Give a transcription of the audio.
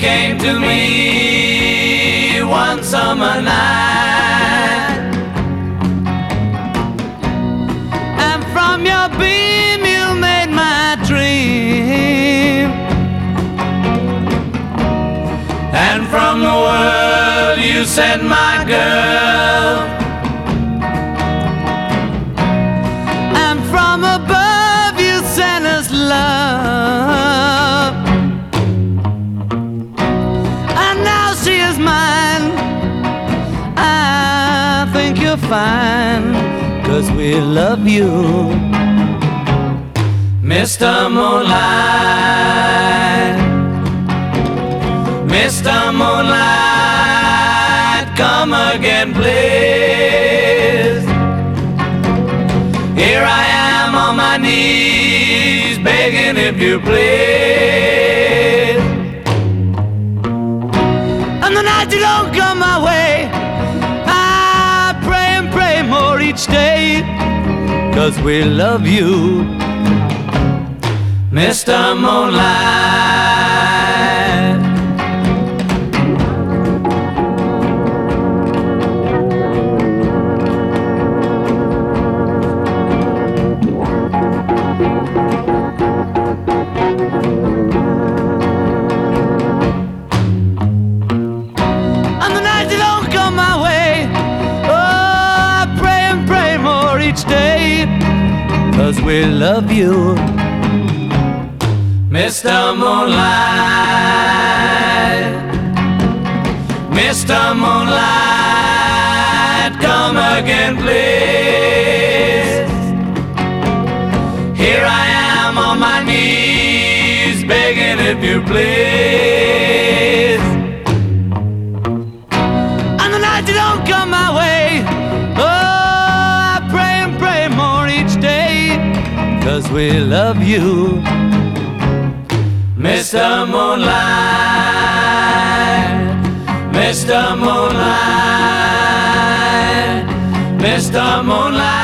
came to me one summer night, and from your beam you made my dream, and from the world you sent my girl, and from above you sent us love, and now she is mine. I think you're fine, 'cause we love you, Mr. Moonlight. Mr. Moonlight, come again, please. Here I am on my knees, begging if you please. And the night you don't come my way, I pray and pray more each day, 'cause we love you, Mr. Moonlight. Day, 'cause we love you, Mr. Moonlight. Mr. Moonlight, come again, please. Here I am on my knees, begging if you please. And the night you don't come my way, 'cause we love you, Mr. Moonlight. Mr. Moonlight. Mr. Moonlight.